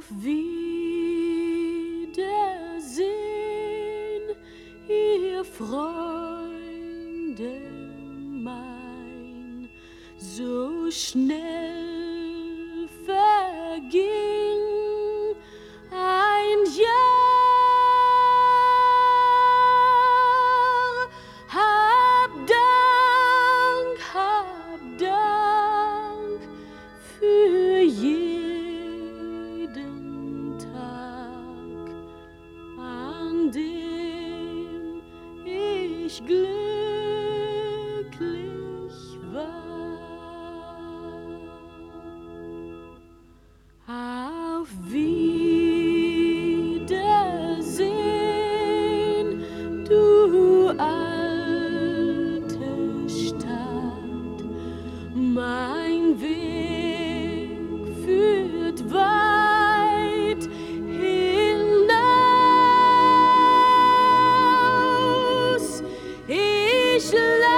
Wiedersehen, ihr Freunde mein, so schnell verging ein Jahr. Hab Dank für jeden Tag, an dem ich glücklich war. Auf Wiedersehen, du alte Stadt, mein Weg führt weit hinaus. Ich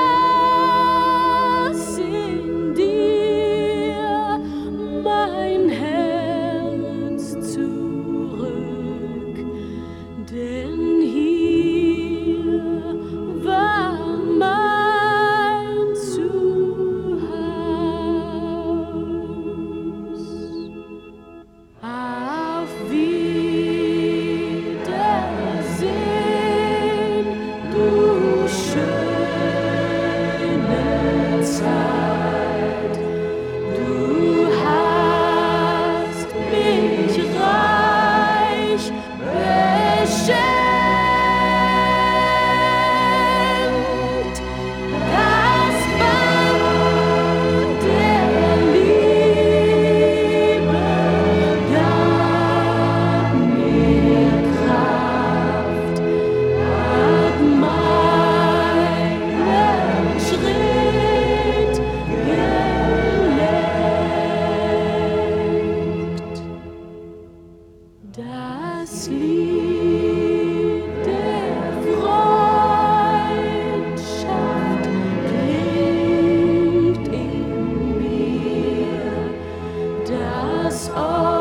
lass in dir mein Herz zurück, denn hier war mein Zuhaus. Auf Wiedersehen, du schöne Zeit, du hast mich reich beschenkt. Das Band der Liebe gab mir Kraft, hat meinen Schritt gelenkt. Das Lied der Freundschaft klingt in mir, das